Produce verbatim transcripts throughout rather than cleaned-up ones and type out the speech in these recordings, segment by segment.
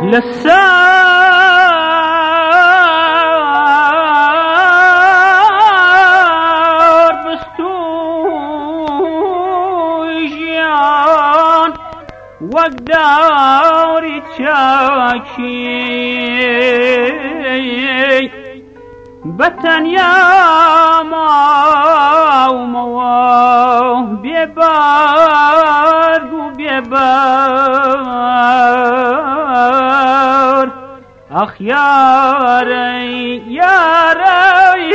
لسر بستوی جیان وەک داوری چاکی بەتەنیا ماومەوە بێبارگ و بێبار ئەخ یارەی یارەی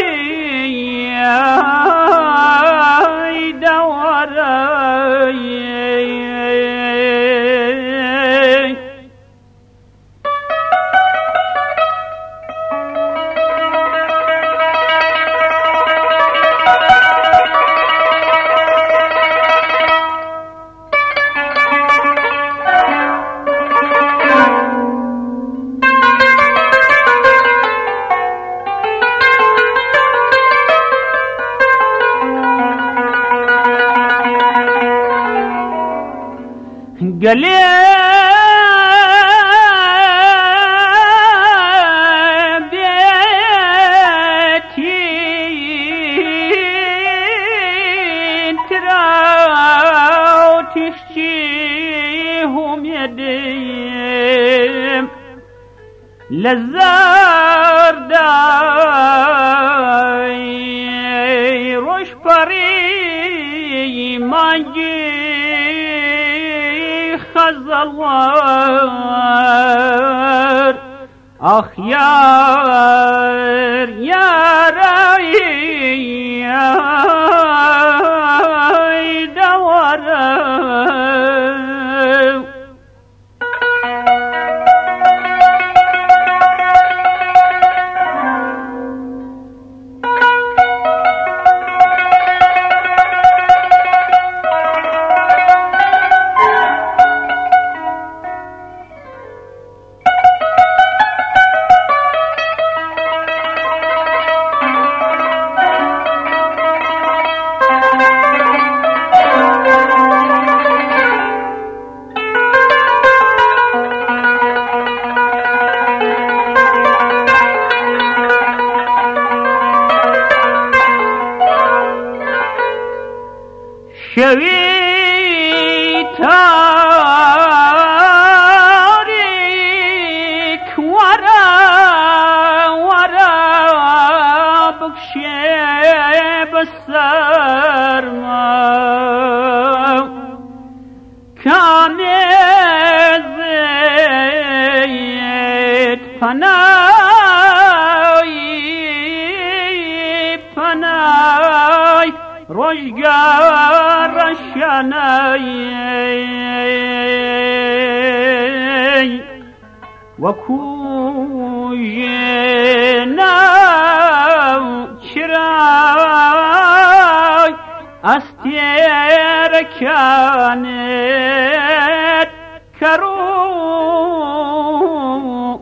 دەوەرەی گەلێ بێتین تراو تیشتی هومێدیم لە زەردای ڕۆژپەڕی مانگی خەزەڵوار ئەخ یار یارەی دەوەرە شەوی تاریک وەرە وەرە بکشێ بەسەرما کامێزێت پەنای پەنای ڕۆژگار ڕەشانەی وەکوو ژێناو چرای ئەستێرەکانت کەڕوو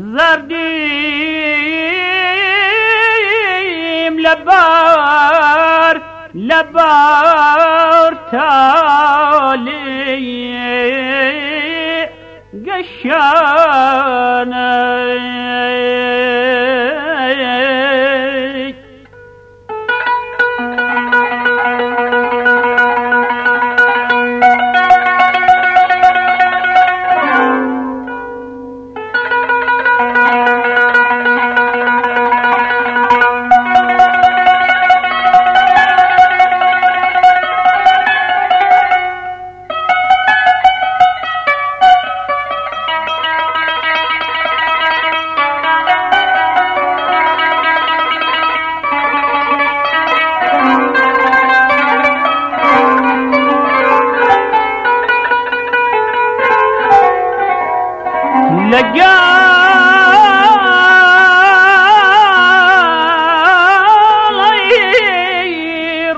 زەردیم لەبار لەبار تاڵی گەشانەی لەگەڵی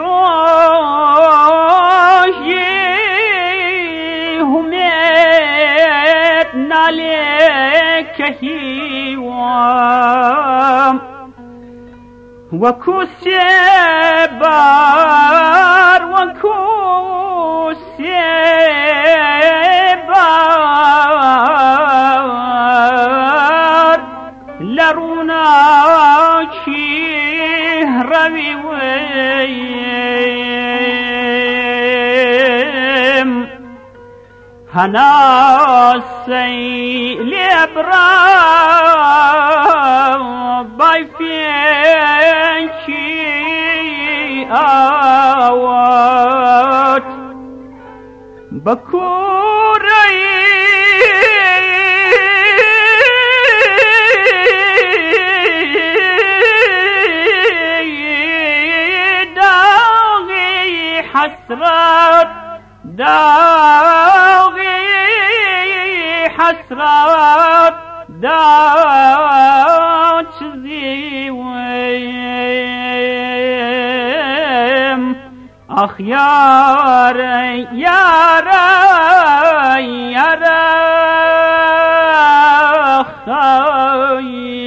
ڕۆژی هومێت نالێ کە هیوام وەکوو سێبار وەکوو سێبار أنا سيلي برا باي فينشي آوات بكوري داغي حسرات داغي حسرات داغ چزی ویم آخ یار یار یار خواهی